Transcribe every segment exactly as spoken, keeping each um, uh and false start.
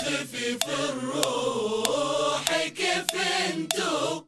خفيف الروح كيف انتو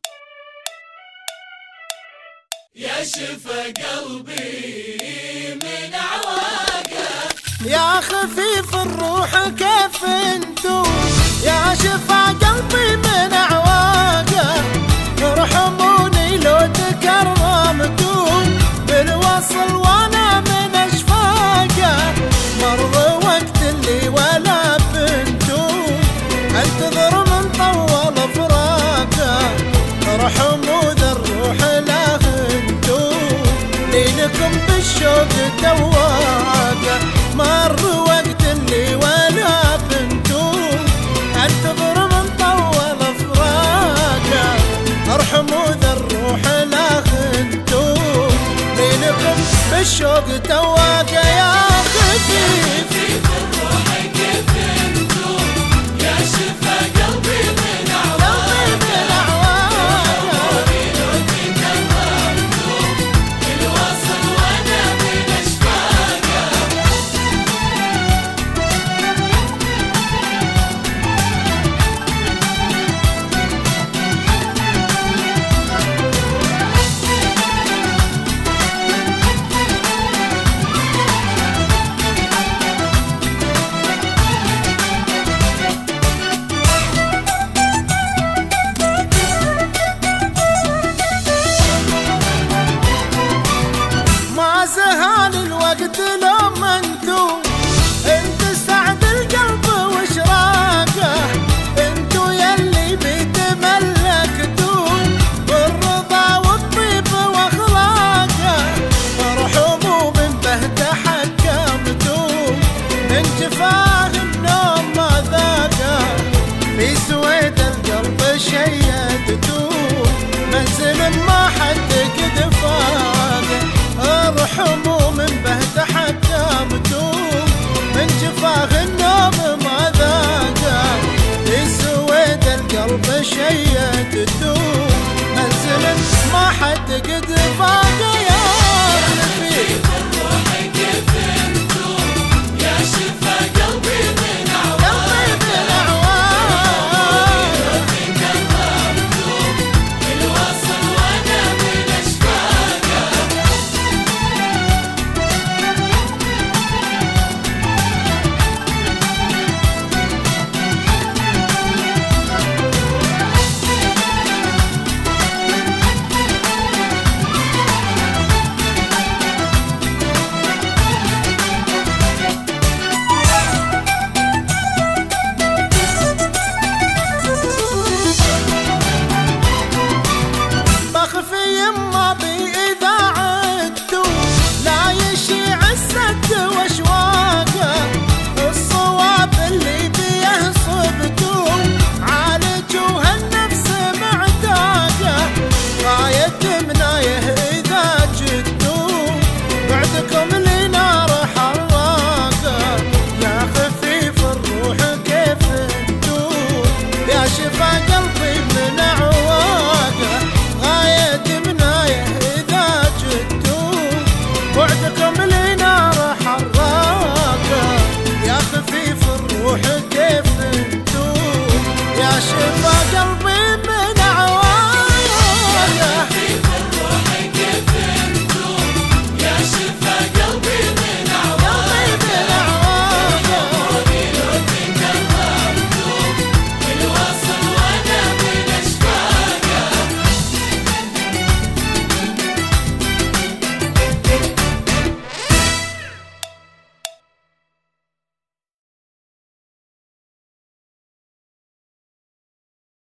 يا شفا قلبي من عواقه. يا خفيف الروح كيف انتو يا شفا قلبي من عواقه. ارحموني لو تكرمتو بالوصل وانا من اشفاقه. مر وقت اللي ولا بنتو انتظر من طول فراقه. ارحموا ذا الروح لا انتو لينكم بالشوق تواقه. مر وقت اللي ولا بنتو انتظر من طول فراقه. ارحموا ذا الروح لا انتو لينكم بالشوق تواقه. يا خفيف الروح كيف انتو يا شفا قلبي من عواقه. ارحموني لو تكرمتو بالوصل وانا من اشفاقه. زهان الوقت لو ما انتو انت سعد القلب واشراقه. انتو يلي بيتملكتو بالرضا والطيب واخلاقه. ارحموا من بهت حكمتو من جفاه النوم ما ذاقه. في سويد القلب شيدتو منزل ما حد قد فاقه. ارحموا من بهت حكمتو من جفاه النوم ما ذاقه. في سويد القلب شيدتو منزل ما حد قد فاقه. يا خفيف الروح كيف انتو يا شفا قلبي من عواقه. ارحموني لو تكرمتو بالوصل وانا من اشفاقه. بخفي يما بي اذا عدتو لا يشيع السد واشواقه. الصواب اللي بيه صبتو عالجوا هالنفس معتاقه. غاية منايه اذا جدتو بعدكم لنار حراقه. يا خفيف الروح كيف انتو يا شفا قلبي من عواقه. غاية منايه اذا جدتو بعدكم